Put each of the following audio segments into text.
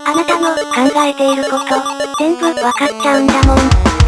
あなたの考えていること、全部わかっちゃうんだもん。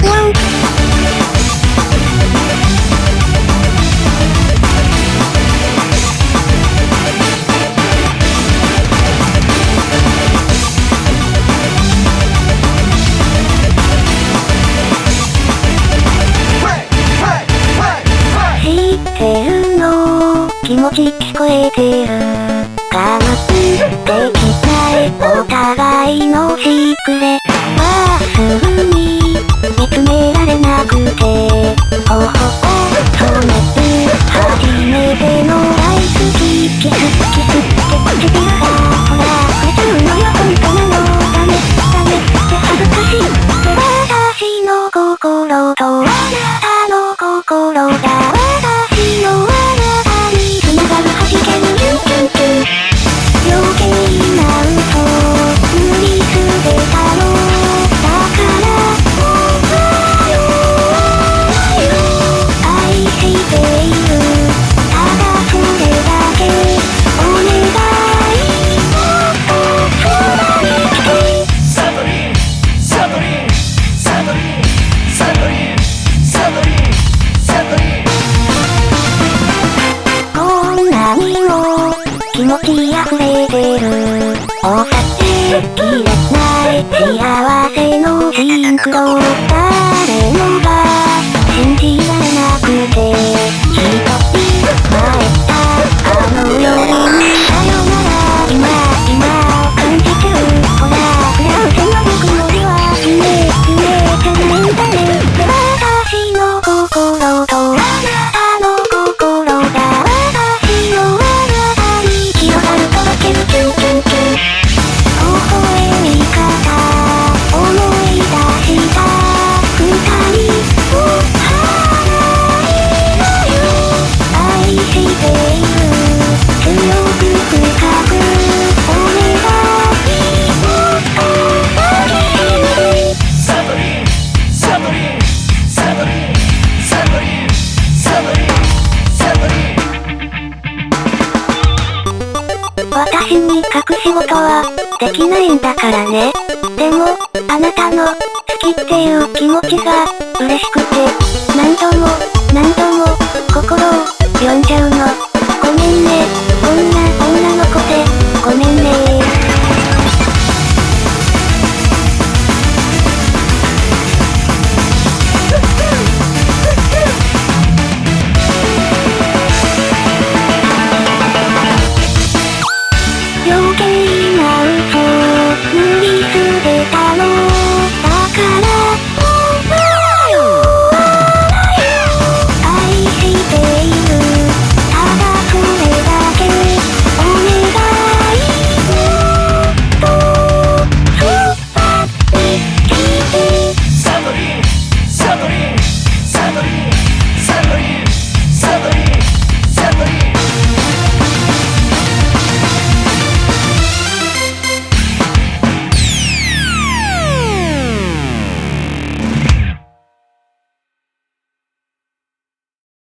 知ってるの気持ち聞こえてるかなできないお互いのシークレまっすぐに見つめられなくて頬を染める初めてのライスキスキスって唇がほら触れちゃうのよ本当なのダメって恥ずかしいって私の心とあなたの心だ私のあなたに繋がる弾けるキュンキュンキュン余計な嘘塗りつけたのだから僕は愛しているただそれだけお願いもっとそばに来てサントリーサントリーサントリーサントリーサントリーサントリーこんなにも気持ち溢れてるお酒きれない幸せのシンクロ誰もが信じられなくて一人前たあの夜にさよなら今を感じてるほら触れ合う手のぬくもりは夢じゃないんだねって私の心とあなたの心だ私のあなたに広がる届けるキュンキュンキュン微笑み方思い出した二人を離れない愛している強く深くお願いもっと抱きしめてサントリーサントリーサントリーサントリーサントリーサントリー私に隠し事はできないんだからね。でも、あなたの好きっていう気持ちが嬉しくて何度も心を読んじゃうの。